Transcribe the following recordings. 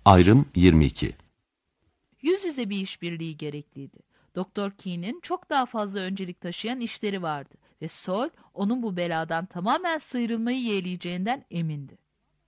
Ayrım 22. Yüz yüze bir işbirliği gerekliydi. Doktor Key'nin çok daha fazla öncelik taşıyan işleri vardı ve Sol onun bu beladan tamamen sıyrılmayı yeğleyeceğinden emindi.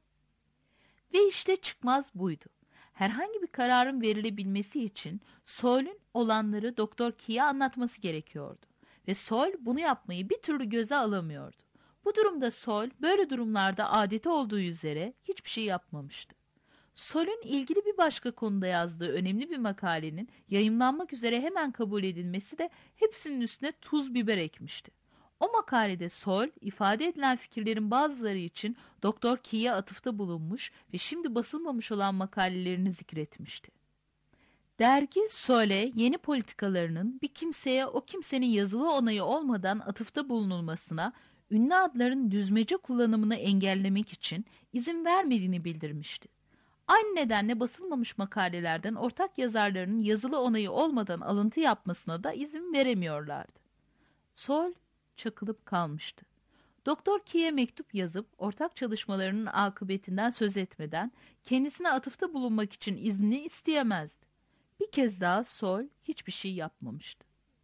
Ve işte çıkmaz buydu. Herhangi bir kararın verilebilmesi için Sol'ün olanları Doktor Key'e anlatması gerekiyordu. Ve Sol bunu yapmayı bir türlü göze alamıyordu. Bu durumda Sol böyle durumlarda adeti olduğu üzere hiçbir şey yapmamıştı. Sol'ün ilgili bir başka konuda yazdığı önemli bir makalenin yayımlanmak üzere hemen kabul edilmesi de hepsinin üstüne tuz biber ekmişti. O makalede Sol, ifade edilen fikirlerin bazıları için Doktor Key'e atıfta bulunmuş ve şimdi basılmamış olan makalelerini zikretmişti. Dergi Sol'e yeni politikalarının bir kimseye o kimsenin yazılı onayı olmadan atıfta bulunulmasına, ünlü adların düzmece kullanımını engellemek için izin vermediğini bildirmişti. Aynı nedenle basılmamış makalelerden ortak yazarlarının yazılı onayı olmadan alıntı yapmasına da izin veremiyorlardı. Sol çakılıp kalmıştı. Doktor Key'e mektup yazıp ortak çalışmalarının akıbetinden söz etmeden kendisine atıfta bulunmak için izni isteyemezdi. Bir kez daha Sol hiçbir şey yapmamıştı.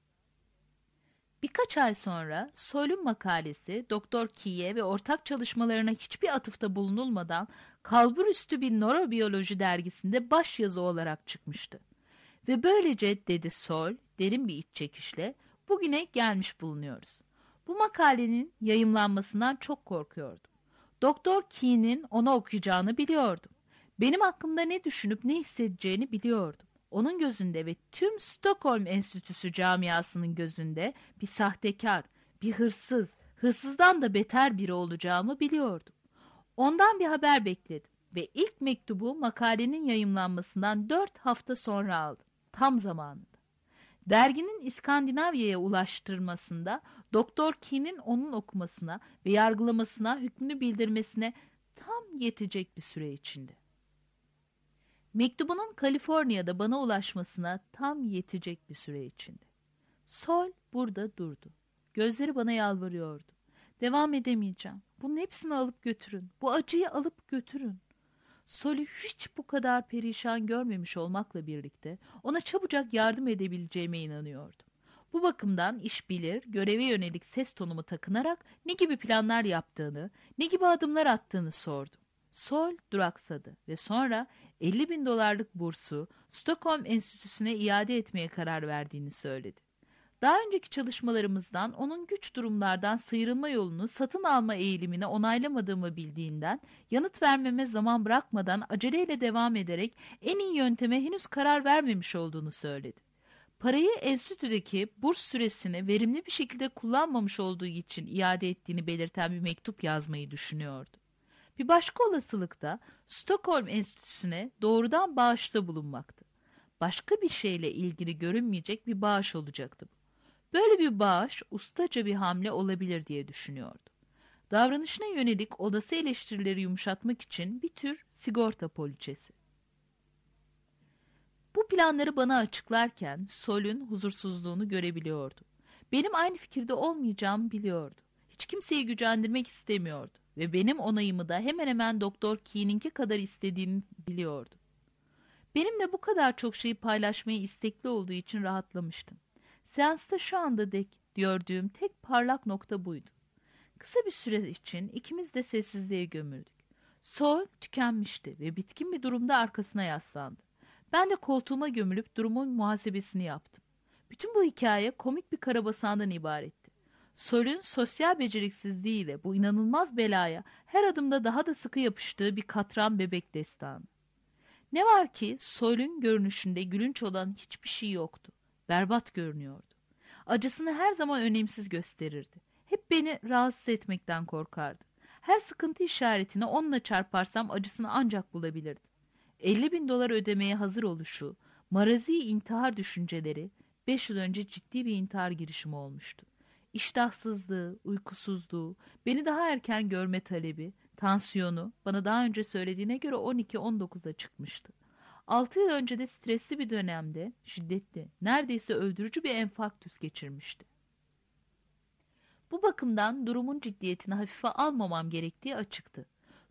Birkaç ay sonra Sol'ün makalesi Doktor Key'e ve ortak çalışmalarına hiçbir atıfta bulunulmadan kalburüstü bir nörobiyoloji dergisinde başyazı olarak çıkmıştı. Ve böylece dedi Sol derin bir iç çekişle bugüne gelmiş bulunuyoruz. Bu makalenin yayımlanmasından çok korkuyordum. Doktor Key'nin onu okuyacağını biliyordum. Benim hakkımda ne düşünüp ne hissedeceğini biliyordum. Onun gözünde ve tüm Stockholm Enstitüsü camiasının gözünde bir sahtekar, bir hırsız, hırsızdan da beter biri olacağımı biliyordum. Ondan bir haber bekledim ve ilk mektubu makalenin yayımlanmasından 4 hafta sonra aldım. Tam zamanında. Derginin İskandinavya'ya ulaştırmasında Doktor Key'nin onun okumasına ve yargılamasına hükmünü bildirmesine tam yetecek bir süre içinde. Mektubunun Kaliforniya'da bana ulaşmasına tam yetecek bir süre içinde. Sol burada durdu. Gözleri bana yalvarıyordu. Devam edemeyeceğim. Bunun hepsini alıp götürün. Bu acıyı alıp götürün. Sol'ü hiç bu kadar perişan görmemiş olmakla birlikte ona çabucak yardım edebileceğime inanıyordum. Bu bakımdan iş bilir, göreve yönelik ses tonumu takınarak ne gibi planlar yaptığını, ne gibi adımlar attığını sordum. Sol duraksadı ve sonra $50.000 bursu Stockholm Enstitüsü'ne iade etmeye karar verdiğini söyledi. Daha önceki çalışmalarımızdan onun güç durumlardan sıyrılma yolunu satın alma eğilimini onaylamadığımı bildiğinden yanıt vermeme zaman bırakmadan aceleyle devam ederek en iyi yönteme henüz karar vermemiş olduğunu söyledi. Parayı enstitüdeki burs süresini verimli bir şekilde kullanmamış olduğu için iade ettiğini belirten bir mektup yazmayı düşünüyordu. Bir başka olasılık da Stockholm Enstitüsü'ne doğrudan bağışta bulunmaktı. Başka bir şeyle ilgili görünmeyecek bir bağış olacaktı bu. Böyle bir bağış ustaca bir hamle olabilir diye düşünüyordu. Davranışına yönelik olası eleştirileri yumuşatmak için bir tür sigorta poliçesi. Bu planları bana açıklarken Sol'ün huzursuzluğunu görebiliyordum. Benim aynı fikirde olmayacağımı biliyordu. Hiç kimseyi gücendirmek istemiyordu ve benim onayımı da hemen hemen Doktor Key'ninki kadar istediğini biliyordu. Benimle bu kadar çok şeyi paylaşmaya istekli olduğu için rahatlamıştım. Seansta şu anda dek gördüğüm tek parlak nokta buydu. Kısa bir süre için ikimiz de sessizliğe gömüldük. Sol tükenmişti ve bitkin bir durumda arkasına yaslandı. Ben de koltuğuma gömülüp durumun muhasebesini yaptım. Bütün bu hikaye komik bir karabasandan ibaretti. Sol'ün sosyal beceriksizliğiyle bu inanılmaz belaya her adımda daha da sıkı yapıştığı bir katran bebek destanı. Ne var ki Sol'ün görünüşünde gülünç olan hiçbir şey yoktu. Berbat görünüyordu. Acısını her zaman önemsiz gösterirdi. Hep beni rahatsız etmekten korkardı. Her sıkıntı işaretine onunla çarparsam acısını ancak bulabilirdim. $50.000 ödemeye hazır oluşu, marazi intihar düşünceleri 5 yıl önce ciddi bir intihar girişimi olmuştu. İştahsızlığı, uykusuzluğu, beni daha erken görme talebi, tansiyonu bana daha önce söylediğine göre 12-19'a çıkmıştı. 6 yıl önce de stresli bir dönemde şiddetli, neredeyse öldürücü bir enfarktüs geçirmişti. Bu bakımdan durumun ciddiyetini hafife almamam gerektiği açıktı.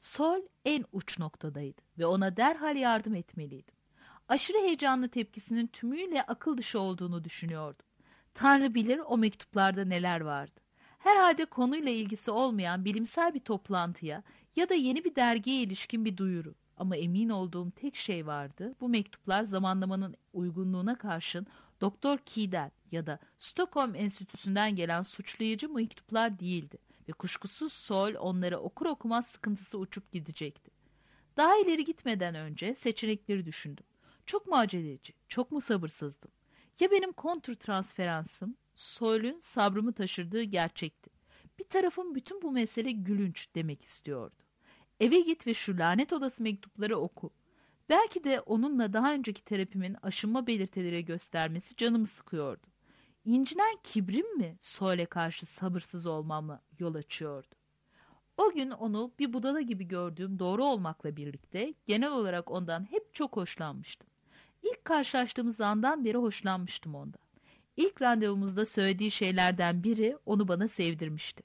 Sol en uç noktadaydı ve ona derhal yardım etmeliydim. Aşırı heyecanlı tepkisinin tümüyle akıl dışı olduğunu düşünüyordum. Tanrı bilir o mektuplarda neler vardı. Herhalde konuyla ilgisi olmayan bilimsel bir toplantıya ya da yeni bir dergiye ilişkin bir duyuru. Ama emin olduğum tek şey vardı. Bu mektuplar zamanlamanın uygunluğuna karşın Doktor Key'den ya da Stockholm Enstitüsü'nden gelen suçlayıcı mektuplar değildi. Ve kuşkusuz Sol onları okur okumaz sıkıntısı uçup gidecekti. Daha ileri gitmeden önce seçenekleri düşündüm. Çok mu aceleci, çok mu sabırsızdım? Ya benim kontrtransferansım, Soil'ün sabrımı taşırdığı gerçekti. Bir tarafım bütün bu mesele gülünç demek istiyordu. Eve git ve şu lanet odası mektupları oku. Belki de onunla daha önceki terapimin aşınma belirtileri göstermesi canımı sıkıyordu. İncinen kibrim mi Soil'e karşı sabırsız olmamla yol açıyordu? O gün onu bir budala gibi gördüğüm doğru olmakla birlikte genel olarak ondan hep çok hoşlanmıştım. İlk karşılaştığımız andan beri hoşlanmıştım ondan. İlk randevumuzda söylediği şeylerden biri onu bana sevdirmişti.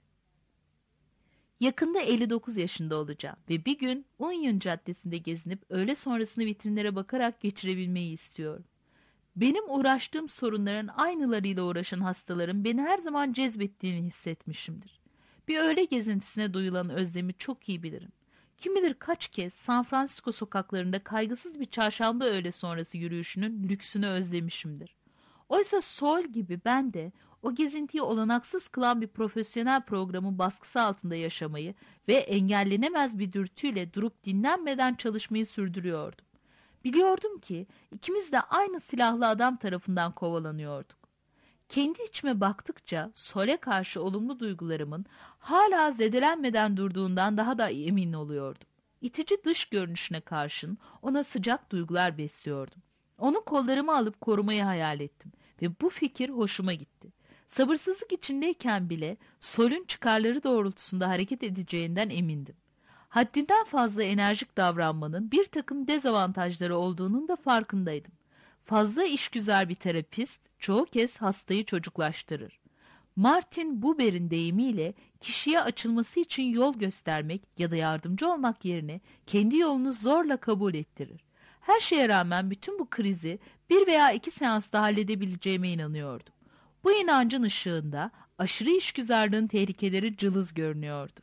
Yakında 59 yaşında olacağım ve bir gün Union Caddesi'nde gezinip öğle sonrasını vitrinlere bakarak geçirebilmeyi istiyorum. Benim uğraştığım sorunların aynılarıyla uğraşan hastaların beni her zaman cezbettiğini hissetmişimdir. Bir öğle gezintisine duyulan özlemi çok iyi bilirim. Kim bilir kaç kez San Francisco sokaklarında kaygısız bir çarşamba öğle sonrası yürüyüşünün lüksünü özlemişimdir. Oysa Sol gibi ben de o gezintiyi olanaksız kılan bir profesyonel programın baskısı altında yaşamayı ve engellenemez bir dürtüyle durup dinlenmeden çalışmayı sürdürüyordum. Biliyordum ki ikimiz de aynı silahlı adam tarafından kovalanıyorduk. Kendi içime baktıkça Sol'e karşı olumlu duygularımın hala zedelenmeden durduğundan daha da emin oluyordum. İtici dış görünüşüne karşın ona sıcak duygular besliyordum. Onu kollarıma alıp korumayı hayal ettim ve bu fikir hoşuma gitti. Sabırsızlık içindeyken bile Sol'ün çıkarları doğrultusunda hareket edeceğinden emindim. Haddinden fazla enerjik davranmanın bir takım dezavantajları olduğunun da farkındaydım. Fazla işgüzar bir terapist çoğu kez hastayı çocuklaştırır. Martin Buber'in deyimiyle kişiye açılması için yol göstermek ya da yardımcı olmak yerine kendi yolunu zorla kabul ettirir. Her şeye rağmen bütün bu krizi bir veya iki seansta halledebileceğime inanıyordum. Bu inancın ışığında aşırı işgüzarlığın tehlikeleri cılız görünüyordu.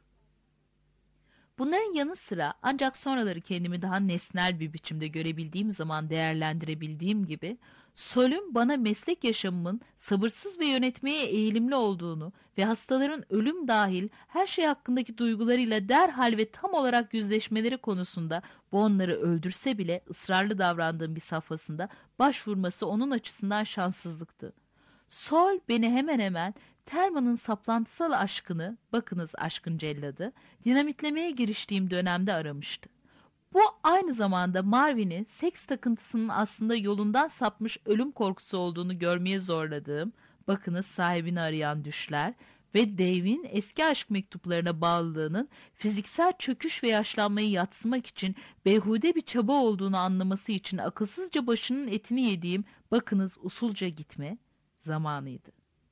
Bunların yanı sıra ancak sonraları kendimi daha nesnel bir biçimde görebildiğim zaman değerlendirebildiğim gibi Sol'ün bana meslek yaşamımın sabırsız ve yönetmeye eğilimli olduğunu ve hastaların ölüm dahil her şey hakkındaki duygularıyla derhal ve tam olarak yüzleşmeleri konusunda bu onları öldürse bile ısrarlı davrandığım bir safhasında başvurması onun açısından şanssızlıktı. Sol beni hemen hemen Thelma'nın saplantısal aşkını, bakınız aşkın celladı, dinamitlemeye giriştiğim dönemde aramıştı. Bu aynı zamanda Marvin'i seks takıntısının aslında yolundan sapmış ölüm korkusu olduğunu görmeye zorladığım, bakınız sahibini arayan düşler ve Dave'in eski aşk mektuplarına bağlılığının fiziksel çöküş ve yaşlanmayı yatsımak için beyhude bir çaba olduğunu anlaması için akılsızca başının etini yediğim, bakınız usulca gitme zamanıydı.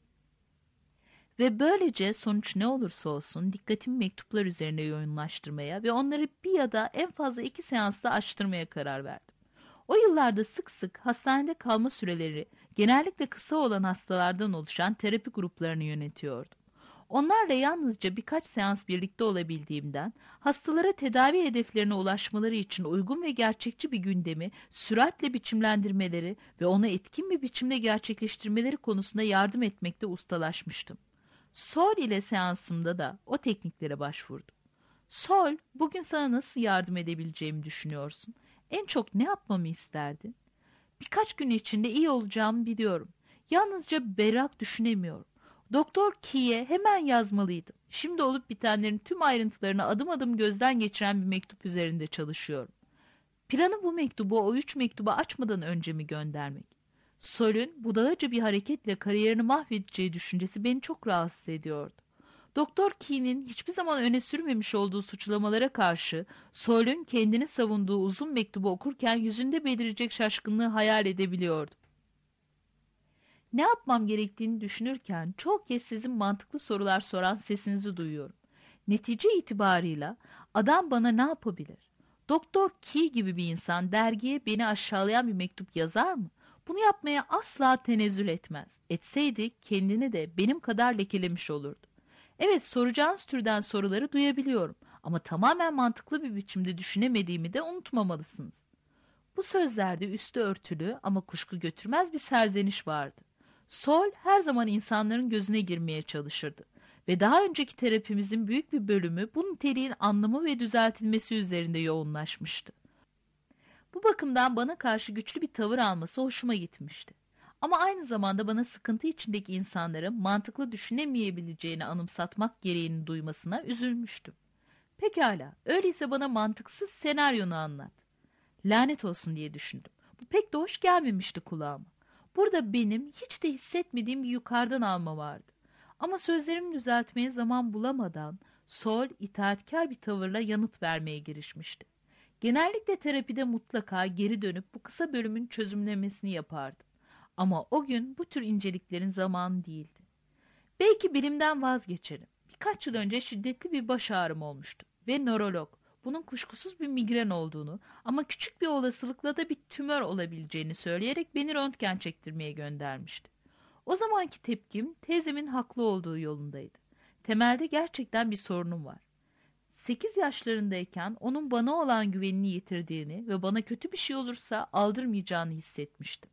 Ve böylece sonuç ne olursa olsun dikkatimi mektuplar üzerine yoğunlaştırmaya ve onları bir ya da en fazla 2 seansta açtırmaya karar verdim. O yıllarda sık sık hastanede kalma süreleri genellikle kısa olan hastalardan oluşan terapi gruplarını yönetiyordum. Onlarla yalnızca birkaç seans birlikte olabildiğimden hastalara tedavi hedeflerine ulaşmaları için uygun ve gerçekçi bir gündemi süratle biçimlendirmeleri ve onu etkin bir biçimde gerçekleştirmeleri konusunda yardım etmekte ustalaşmıştım. Sol ile seansımda da o tekniklere başvurdum. Sol, bugün sana nasıl yardım edebileceğimi düşünüyorsun? En çok ne yapmamı isterdin? Birkaç gün içinde iyi olacağımı biliyorum. Yalnızca berrak düşünemiyorum. Doktor Key'e hemen yazmalıydım. Şimdi olup bitenlerin tüm ayrıntılarını adım adım gözden geçiren bir mektup üzerinde çalışıyorum. Planı bu mektubu o 3 mektubu açmadan önce mi göndermek? Sol'ün budalaca bir hareketle kariyerini mahvedeceği düşüncesi beni çok rahatsız ediyordu. Doktor Key'nin hiçbir zaman öne sürmemiş olduğu suçlamalara karşı Sol'ün kendini savunduğu uzun mektubu okurken yüzünde belirecek şaşkınlığı hayal edebiliyordum. Ne yapmam gerektiğini düşünürken çok kez sizin mantıklı sorular soran sesinizi duyuyorum. Netice itibarıyla Adam bana ne yapabilir? Doktor Key gibi bir insan dergiye beni aşağılayan bir mektup yazar mı? Bunu yapmaya asla tenezzül etmez. Etseydi kendini de benim kadar lekelemiş olurdu. Evet, soracağınız türden soruları duyabiliyorum ama tamamen mantıklı bir biçimde düşünemediğimi de unutmamalısınız. Bu sözlerde üstü örtülü ama kuşku götürmez bir serzeniş vardı. Sol her zaman insanların gözüne girmeye çalışırdı ve daha önceki terapimizin büyük bir bölümü bu niteliğin anlamı ve düzeltilmesi üzerinde yoğunlaşmıştı. Bu bakımdan bana karşı güçlü bir tavır alması hoşuma gitmişti. Ama aynı zamanda bana sıkıntı içindeki insanların mantıklı düşünemeyebileceğini anımsatmak gereğini duymasına üzülmüştüm. Pekala, öyleyse bana mantıksız senaryonu anlat. Lanet olsun diye düşündüm. Bu pek de hoş gelmemişti kulağıma. Burada benim hiç de hissetmediğim bir yukarıdan alma vardı. Ama sözlerimi düzeltmeye zaman bulamadan Sol itaatkar bir tavırla yanıt vermeye girişmişti. Genellikle terapide mutlaka geri dönüp bu kısa bölümün çözümlemesini yapardım. Ama o gün bu tür inceliklerin zamanı değildi. Belki bilimden vazgeçerim. Birkaç yıl önce şiddetli bir baş ağrım olmuştu ve nörolog bunun kuşkusuz bir migren olduğunu ama küçük bir olasılıkla da bir tümör olabileceğini söyleyerek beni röntgen çektirmeye göndermişti. O zamanki tepkim teyzemin haklı olduğu yolundaydı. Temelde gerçekten bir sorunum var. 8 yaşlarındayken onun bana olan güvenini yitirdiğini ve bana kötü bir şey olursa aldırmayacağını hissetmiştim.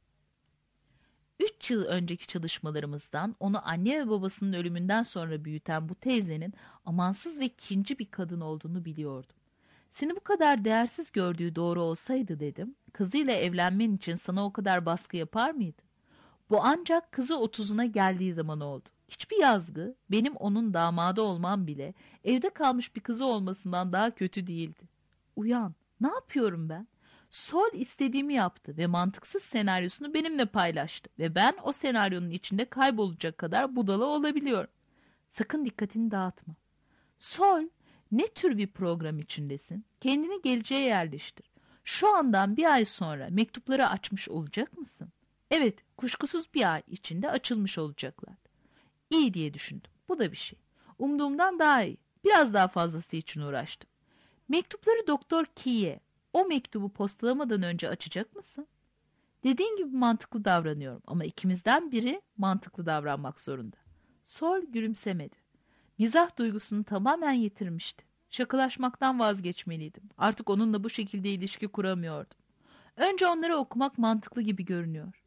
3 yıl önceki çalışmalarımızdan onu anne ve babasının ölümünden sonra büyüten bu teyzenin amansız ve kinci bir kadın olduğunu biliyordum. Seni bu kadar değersiz gördüğü doğru olsaydı dedim, kızıyla evlenmen için sana o kadar baskı yapar mıydı? Bu ancak kızı 30'una geldiği zaman oldu. Hiçbir yazgı, benim onun damadı olmam bile evde kalmış bir kızı olmasından daha kötü değildi. Uyan, ne yapıyorum ben? Sol istediğimi yaptı ve mantıksız senaryosunu benimle paylaştı ve ben o senaryonun içinde kaybolacak kadar budala olabiliyorum. Sakın dikkatini dağıtma. Sol, ne tür bir program içindesin? Kendini geleceğe yerleştir. Şu andan bir ay sonra mektupları açmış olacak mısın? Evet, kuşkusuz bir ay içinde açılmış olacaklar. İyi diye düşündüm. Bu da bir şey. Umduğumdan daha iyi. Biraz daha fazlası için uğraştım. Mektupları Doktor Key'e, o mektubu postalamadan önce açacak mısın? Dediğin gibi mantıklı davranıyorum ama ikimizden biri mantıklı davranmak zorunda. Sol gülümsemedi. Mizah duygusunu tamamen yitirmişti. Şakalaşmaktan vazgeçmeliydim. Artık onunla bu şekilde ilişki kuramıyordum. Önce onları okumak mantıklı gibi görünüyor.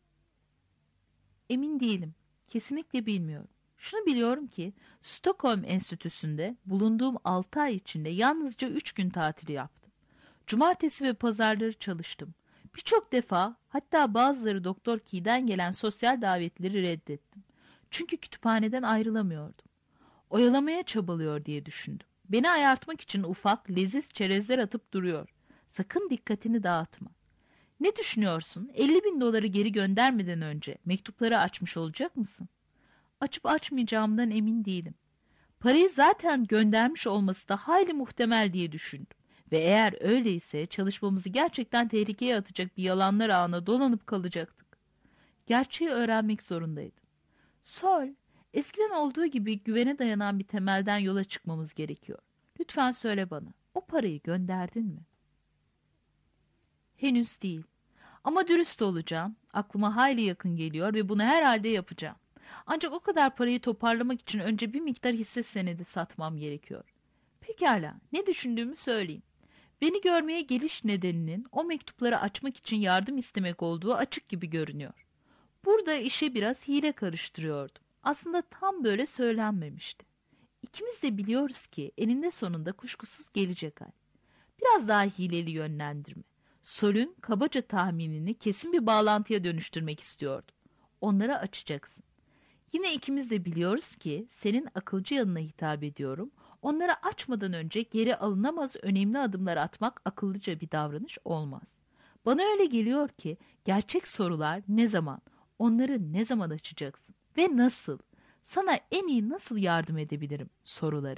Emin değilim. Kesinlikle bilmiyorum. Şunu biliyorum ki Stockholm Enstitüsü'nde bulunduğum 6 ay içinde yalnızca 3 gün tatili yaptım. Cumartesi ve pazarları çalıştım. Birçok defa, hatta bazıları Doktor Key'den gelen sosyal davetleri reddettim. Çünkü kütüphaneden ayrılamıyordum. Oyalamaya çabalıyor diye düşündüm. Beni ayartmak için ufak, leziz çerezler atıp duruyor. Sakın dikkatini dağıtma. Ne düşünüyorsun? 50.000 doları geri göndermeden önce mektupları açmış olacak mısın? Açıp açmayacağımdan emin değilim. Parayı zaten göndermiş olması da hayli muhtemel diye düşündüm. Ve eğer öyleyse çalışmamızı gerçekten tehlikeye atacak bir yalanlar ağına dolanıp kalacaktık. Gerçeği öğrenmek zorundaydım. Sol, eskiden olduğu gibi güvene dayanan bir temelden yola çıkmamız gerekiyor. Lütfen söyle bana, o parayı gönderdin mi? Henüz değil. Ama dürüst olacağım. Aklıma hayli yakın geliyor ve bunu herhalde yapacağım. Ancak o kadar parayı toparlamak için önce bir miktar hisse senedi satmam gerekiyor. Pekala, ne düşündüğümü söyleyeyim. Beni görmeye geliş nedeninin o mektupları açmak için yardım istemek olduğu açık gibi görünüyor. Burada işe biraz hile karıştırıyordum. Aslında tam böyle söylenmemişti. İkimiz de biliyoruz ki eninde sonunda kuşkusuz gelecek ay. Biraz daha hileli yönlendirme. Sol'ün kabaca tahminini kesin bir bağlantıya dönüştürmek istiyordum. Onları açacaksın. Yine ikimiz de biliyoruz ki senin akılcı yanına hitap ediyorum. Onları açmadan önce geri alınamaz önemli adımlar atmak akıllıca bir davranış olmaz. Bana öyle geliyor ki gerçek sorular ne zaman, onları ne zaman açacaksın ve nasıl, sana en iyi nasıl yardım edebilirim soruları.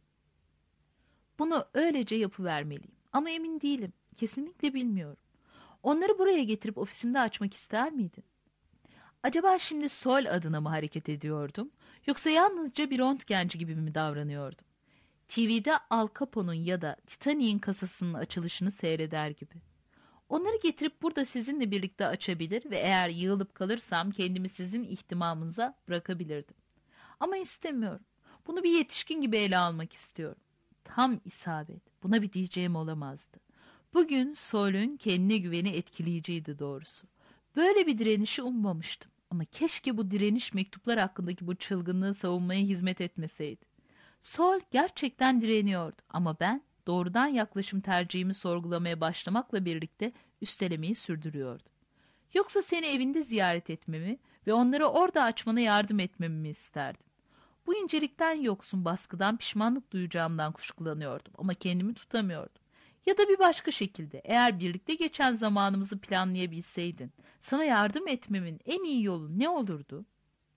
Bunu öylece yapıvermeliyim ama emin değilim, kesinlikle bilmiyorum. Onları buraya getirip ofisimde açmak ister miydin? Acaba şimdi Sol adına mı hareket ediyordum, yoksa yalnızca bir röntgenci gibi mi davranıyordum? TV'de Al Capone'un ya da Titanic'in kasasının açılışını seyreder gibi. Onları getirip burada sizinle birlikte açabilir ve eğer yığılıp kalırsam kendimi sizin ihtimamınıza bırakabilirdim. Ama istemiyorum. Bunu bir yetişkin gibi ele almak istiyorum. Tam isabet. Buna bir diyeceğim olamazdı. Bugün Saul'ün kendine güveni etkileyiciydi doğrusu. Böyle bir direnişi ummamıştım. Ama keşke bu direniş mektuplar hakkındaki bu çılgınlığı savunmaya hizmet etmeseydi. Saul gerçekten direniyordu ama ben doğrudan yaklaşım tercihimi sorgulamaya başlamakla birlikte üstelemeyi sürdürüyordum. Yoksa seni evinde ziyaret etmemi ve onları orada açmana yardım etmemi mi isterdin? Bu incelikten yoksun baskıdan pişmanlık duyacağımdan kuşkulanıyordum ama kendimi tutamıyordum. Ya da bir başka şekilde eğer birlikte geçen zamanımızı planlayabilseydin, sana yardım etmemin en iyi yolu ne olurdu?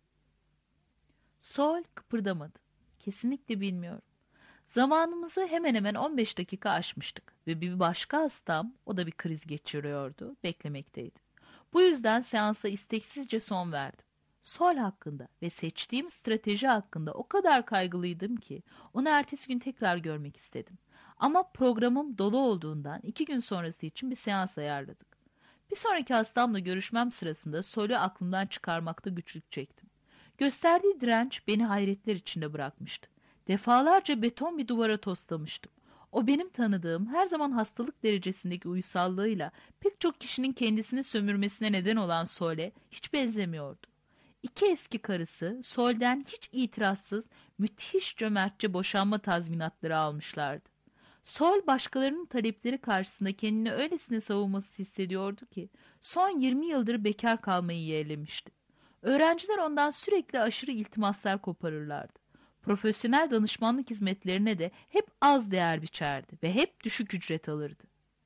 Saul kıpırdamadı. Kesinlikle bilmiyorum. Zamanımızı hemen hemen 15 dakika aşmıştık ve bir başka hastam, o da bir kriz geçiriyordu, beklemekteydi. Bu yüzden seansa isteksizce son verdim. Sol hakkında ve seçtiğim strateji hakkında o kadar kaygılıydım ki onu ertesi gün tekrar görmek istedim. Ama programım dolu olduğundan 2 gün sonrası için bir seans ayarladık. Bir sonraki hastamla görüşmem sırasında Sol'ü aklımdan çıkarmakta güçlük çektim. Gösterdiği direnç beni hayretler içinde bırakmıştı. Defalarca beton bir duvara toslamıştım. O benim tanıdığım her zaman hastalık derecesindeki uysallığıyla pek çok kişinin kendisini sömürmesine neden olan Sol'e hiç benzemiyordu. İki eski karısı Sol'den hiç itirazsız müthiş cömertçe boşanma tazminatları almışlardı. Sol başkalarının talepleri karşısında kendini öylesine savunmasız hissediyordu ki son 20 yıldır bekar kalmayı yeğlemişti. Öğrenciler ondan sürekli aşırı iltimaslar koparırlardı. Profesyonel danışmanlık hizmetlerine de hep az değer biçerdi ve hep düşük ücret alırdı.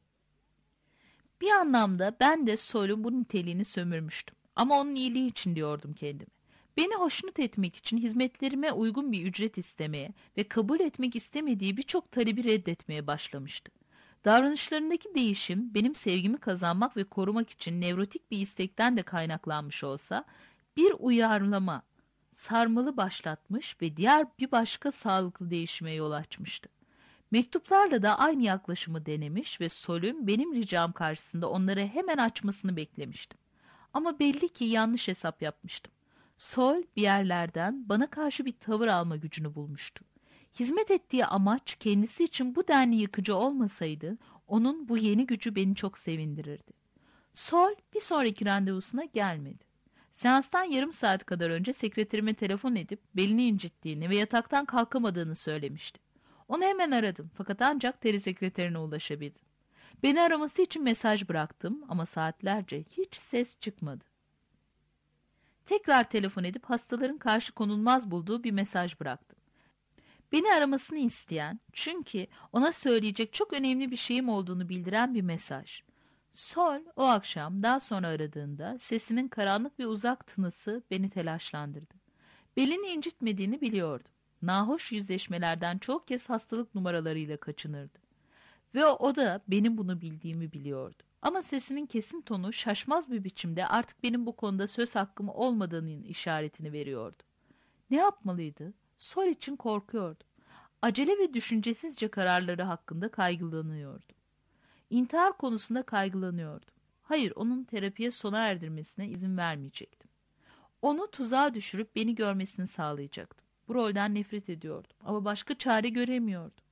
Bir anlamda ben de Sol'un bu niteliğini sömürmüştüm. Ama onun iyiliği için diyordum kendime. Beni hoşnut etmek için hizmetlerime uygun bir ücret istemeye ve kabul etmek istemediği birçok talebi reddetmeye başlamıştı. Davranışlarındaki değişim benim sevgimi kazanmak ve korumak için nevrotik bir istekten de kaynaklanmış olsa bir uyarlama, sarmalı başlatmış ve diğer bir başka sağlıklı değişime yol açmıştı. Mektuplarla da aynı yaklaşımı denemiş ve Sol'ün benim ricam karşısında onları hemen açmasını beklemiştim. Ama belli ki yanlış hesap yapmıştım. Sol bir yerlerden bana karşı bir tavır alma gücünü bulmuştu. Hizmet ettiği amaç kendisi için bu denli yıkıcı olmasaydı onun bu yeni gücü beni çok sevindirirdi. Sol bir sonraki randevusuna gelmedi. Seanstan yarım saat kadar önce sekreterime telefon edip belini incittiğini ve yataktan kalkamadığını söylemişti. Onu hemen aradım fakat ancak telesekreterine ulaşabildim. Beni araması için mesaj bıraktım ama saatlerce hiç ses çıkmadı. Tekrar telefon edip hastaların karşı konulmaz bulduğu bir mesaj bıraktım. Beni aramasını isteyen, çünkü ona söyleyecek çok önemli bir şeyim olduğunu bildiren bir mesaj. Sol o akşam daha sonra aradığında sesinin karanlık ve uzak tınısı beni telaşlandırdı. Belini incitmediğini biliyordum. Nahoş yüzleşmelerden çok kez hastalık numaralarıyla kaçınırdı. Ve o da benim bunu bildiğimi biliyordu. Ama sesinin kesin tonu şaşmaz bir biçimde artık benim bu konuda söz hakkım olmadığının işaretini veriyordu. Ne yapmalıydı? Sol için korkuyordu. Acele ve düşüncesizce kararları hakkında kaygılanıyordu. İntihar konusunda kaygılanıyordu. Hayır, onun terapiye sona erdirmesine izin vermeyecektim. Onu tuzağa düşürüp beni görmesini sağlayacaktım. Bu rolden nefret ediyordum ama başka çare göremiyordum.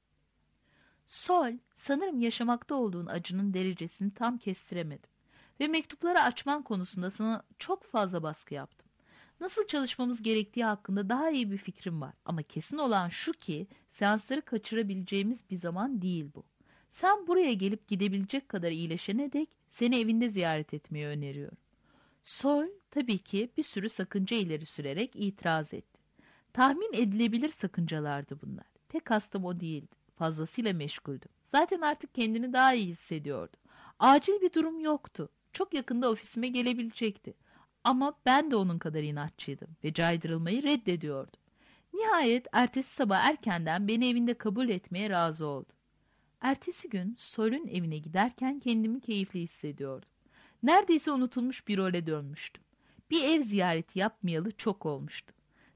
Sol, sanırım yaşamakta olduğun acının derecesini tam kestiremedim. Ve mektupları açman konusunda sana çok fazla baskı yaptım. Nasıl çalışmamız gerektiği hakkında daha iyi bir fikrim var. Ama kesin olan şu ki seansları kaçırabileceğimiz bir zaman değil bu. Sen buraya gelip gidebilecek kadar iyileşene dek seni evinde ziyaret etmeyi öneriyorum. Sol tabii ki bir sürü sakınca ileri sürerek itiraz etti. Tahmin edilebilir sakıncalardı bunlar. Tek hastam o değildi. Fazlasıyla meşguldüm. Zaten artık kendini daha iyi hissediyordu. Acil bir durum yoktu. Çok yakında ofisime gelebilecekti. Ama ben de onun kadar inatçıydım ve caydırılmayı reddediyordum. Nihayet ertesi sabah erkenden beni evinde kabul etmeye razı oldu. Ertesi gün Sol'ün evine giderken kendimi keyifli hissediyordum. Neredeyse unutulmuş bir role dönmüştüm. Bir ev ziyareti yapmayalı çok olmuştu.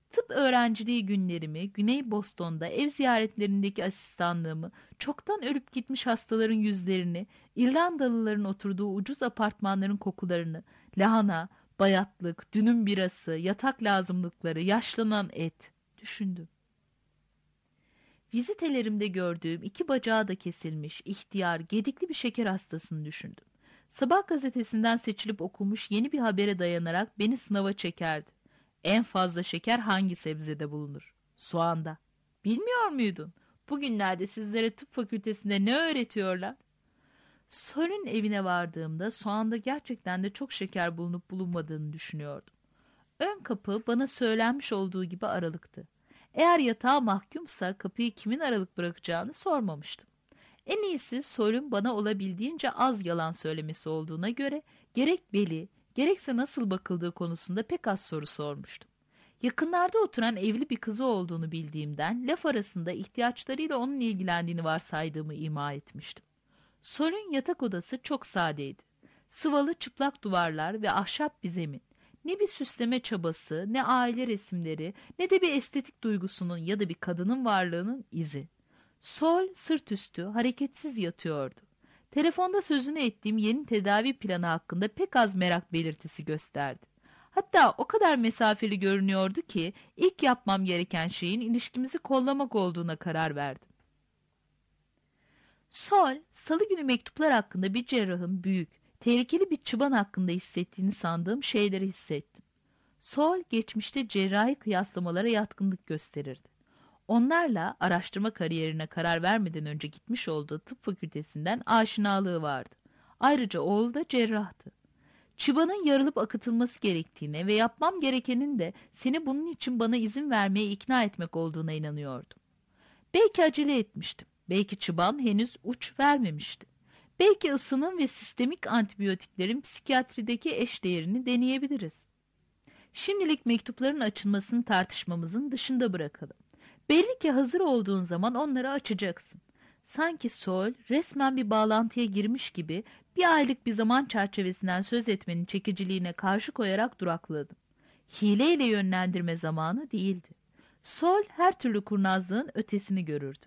Tıp öğrenciliği günlerimi, Güney Boston'da ev ziyaretlerindeki asistanlığımı, çoktan ölüp gitmiş hastaların yüzlerini, İrlandalıların oturduğu ucuz apartmanların kokularını, lahana, bayatlık, dünüm birası, yatak lazımlıkları, yaşlanan et düşündüm. Vizitelerimde gördüğüm 2 bacağı da kesilmiş, ihtiyar, gedikli bir şeker hastasını düşündüm. Sabah gazetesinden seçilip okunmuş yeni bir habere dayanarak beni sınava çekerdi. En fazla şeker hangi sebzede bulunur? Soğanda. Bilmiyor muydun? Bugünlerde sizlere tıp fakültesinde ne öğretiyorlar? Sol'ün evine vardığımda soğanda gerçekten de çok şeker bulunup bulunmadığını düşünüyordum. Ön kapı bana söylenmiş olduğu gibi aralıktı. Eğer yatağa mahkumsa kapıyı kimin aralık bırakacağını sormamıştım. En iyisi Sol'ün bana olabildiğince az yalan söylemesi olduğuna göre gerek beli, gerekse nasıl bakıldığı konusunda pek az soru sormuştum. Yakınlarda oturan evli bir kızı olduğunu bildiğimden laf arasında ihtiyaçlarıyla onun ilgilendiğini varsaydığımı ima etmiştim. Sol'ün yatak odası çok sadeydi. Sıvalı çıplak duvarlar ve ahşap bir zemin. Ne bir süsleme çabası, ne aile resimleri, ne de bir estetik duygusunun ya da bir kadının varlığının izi. Sol sırt üstü hareketsiz yatıyordu. Telefonda sözünü ettiğim yeni tedavi planı hakkında pek az merak belirtisi gösterdi. Hatta o kadar mesafeli görünüyordu ki ilk yapmam gereken şeyin ilişkimizi kollamak olduğuna karar verdim. Sol, salı günü mektuplar hakkında bir cerrahın büyük, tehlikeli bir çıban hakkında hissettiğini sandığım şeyleri hissettim. Sol, geçmişte cerrahi kıyaslamalara yatkınlık gösterirdi. Onlarla araştırma kariyerine karar vermeden önce gitmiş olduğu tıp fakültesinden aşinalığı vardı. Ayrıca oğlu da cerrahtı. Çıbanın yarılıp akıtılması gerektiğine ve yapmam gerekenin de seni bunun için bana izin vermeye ikna etmek olduğuna inanıyordum. Belki acele etmiştim. Belki çıban henüz uç vermemişti. Belki ısının ve sistemik antibiyotiklerin psikiyatrideki eşdeğerini deneyebiliriz. Şimdilik mektupların açılmasını tartışmamızın dışında bırakalım. Belli ki hazır olduğun zaman onları açacaksın. Sanki Sol resmen bir bağlantıya girmiş gibi bir aylık bir zaman çerçevesinden söz etmenin çekiciliğine karşı koyarak durakladım. Hileyle yönlendirme zamanı değildi. Sol her türlü kurnazlığın ötesini görürdü.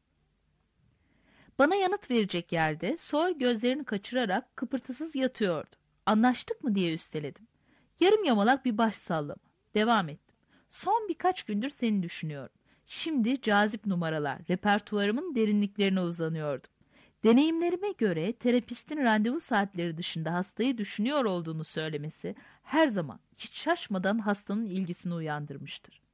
Bana yanıt verecek yerde Sol gözlerini kaçırarak kıpırtısız yatıyordu. Anlaştık mı diye üsteledim. Yarım yamalak bir baş sallama. Devam ettim. Son birkaç gündür seni düşünüyorum. Şimdi cazip numaralar, repertuarımın derinliklerine uzanıyordum. Deneyimlerime göre terapistin randevu saatleri dışında hastayı düşünüyor olduğunu söylemesi her zaman hiç şaşmadan hastanın ilgisini uyandırmıştır.